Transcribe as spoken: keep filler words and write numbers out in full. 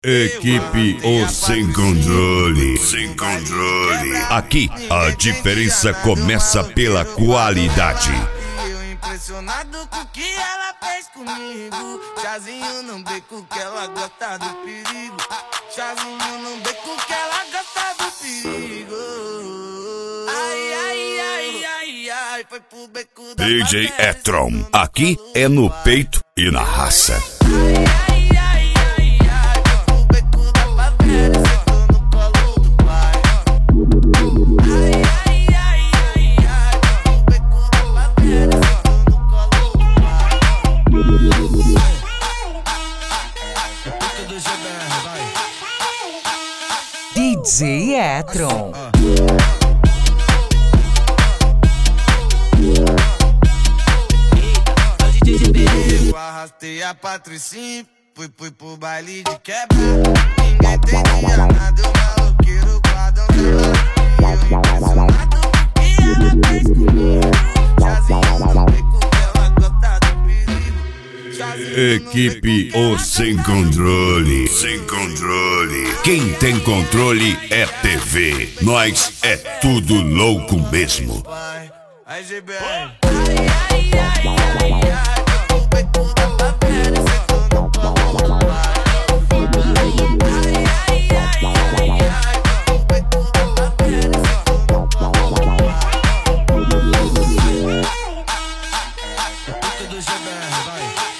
Equipe O Sem Controle. Sem Controle. Aqui a diferença começa pela qualidade. Eu impressionado com o que ela fez comigo. Chazinho no beco que ela gosta do perigo. Chazinho no beco que ela gosta do perigo. Ai, ai, ai, ai, ai, foi pro beco da D J favela, E-Tron. Aqui é no peito e na raça. D J E-Tron. Eu arrastei a Patricinha, fui, fui pro baile de quebra. Ninguém entendia nada, eu maloqueiro com a dança. Eu impressionado com o que ela fez comigo. Chazinho no beco que ela gosta do perigo. Chazinho no Equipe beco que O ela Sem gosta do Controle. Sem Controle. Quem tem controle é T V. Nós é tudo louco mesmo. pai. Aí, G B R. Ai, ai, ai, ai, ai. O beco da favela, cê tô no colo do pai. Ai, ai, ai, ai, ai. O beco da favela, cê tô no colo do pai. Puta do G B R, vai.